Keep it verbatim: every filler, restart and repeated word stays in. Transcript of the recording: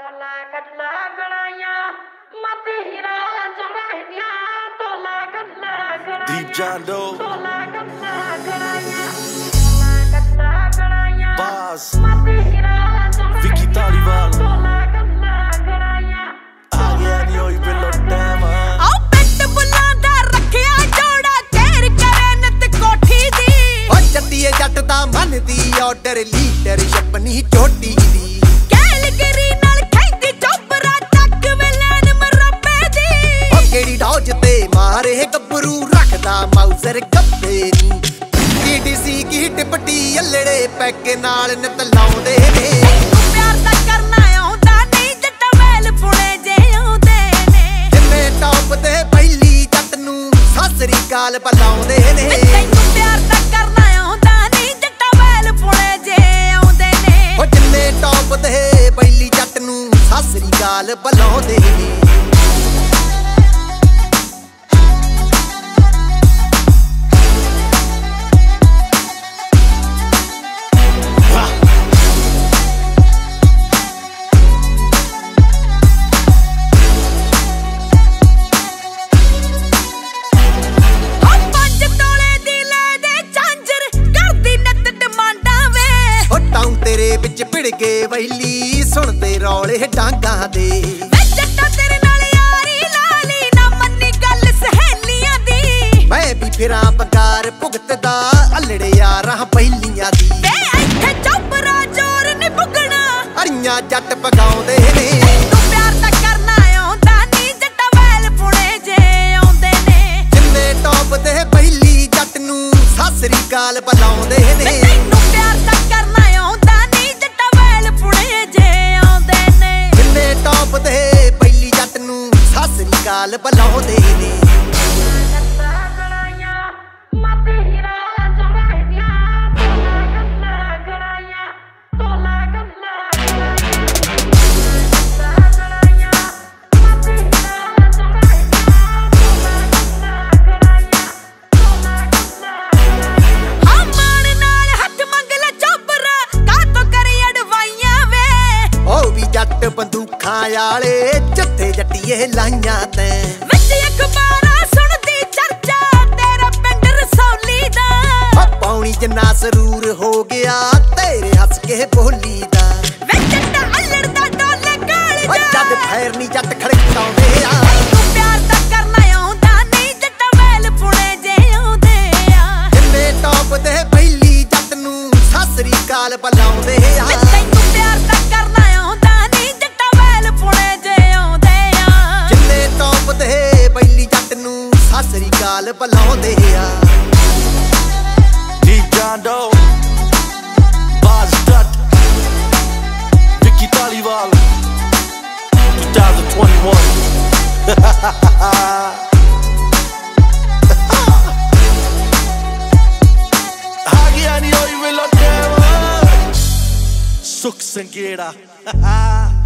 Deep John Doe, Baz, Vicky Talival, आ गया नहीं होई बिलो टाइम आओ पेट बुलांदा रखिया जोड़ा केर करे नत कोठी दी ओ जट्टीए जट दा मन दी ऑर्डर लीडर छपनी चोटी दी कैलगरी नाल खैंदी चोबरा तक वेलन मरबे दी ओ केड़ी डॉज ते मारे गब्बरू रखदा माउजर गब्बे नी टीडीसी की टिपटी अल्लड़े पैक नाल नित लाउंदे ने प्यार दा करना आउंदा नहीं जट वेल पुणे जे आउंदे ने जिन्ने टॉप ते पहली जट नू सासरी गाल बलाउंदे ने तैनू प्यार दा करना आउंदा नहीं जट वेल पुणे जे आउंदे ने ओ जिन्ने टॉप ते पहली जट नू सासरी गाल बलाउंदे ने तेरे विच भिड़ के वैली सुनते रौले डांगा दे जट्टा तेरे नाल यारी लाली ना मन्नी गल सहेलियां दी मैं भी फिरां पकार भुगतदा अल्लड़े यारां पहलियां दी वे इत्थे चोबरा जोर नहीं पुगना अड़ियां जट पगाउंदे ने तू प्यार दा करना आउंदा नहीं जट्टा वैल पुणे जे आउंदे ने जिन्ने टॉप ते पहली जट नू सासरी गाल बलाउंदे ने तैनू प्यार दा करना आउंदा नहीं जट्टा वैल पुणे जे आउंदे ने जिन्ने टॉप ते पहली जट नू सासरी गाल बलाउंदे ने जट बंदूखां आले जत्थे जट्टीए लाइयां ते विच अखबारां सुनदी चर्चा तेरा पिंड रसौली दा ओ पौनी जन्ना सरूर हो गया तेरे हंस के बोली दा वे जट्टा अल्लड़ दा डोले काल जा ओ जद फैर नी जट खड़काउंदे आ तू प्यार दा करना आउंदा नहीं जट्टा वैल पुणे जे आउंदे आ जिन्ने टॉप ते पहली जट नू सासरी गाल बलाउंदे आ तैनू प्यार दा करना आउंदा नहीं जट्टा वैल पुणे जे आउंदे आ जिन्ने टॉप ते पहली जट नू सासरी गाल बलाउंदे आ Deep John Doe, Baz Dutt, Vicky Talival, twenty twenty-one. आ गया नहीं होई बिलो टाइम सुख संगेड़ा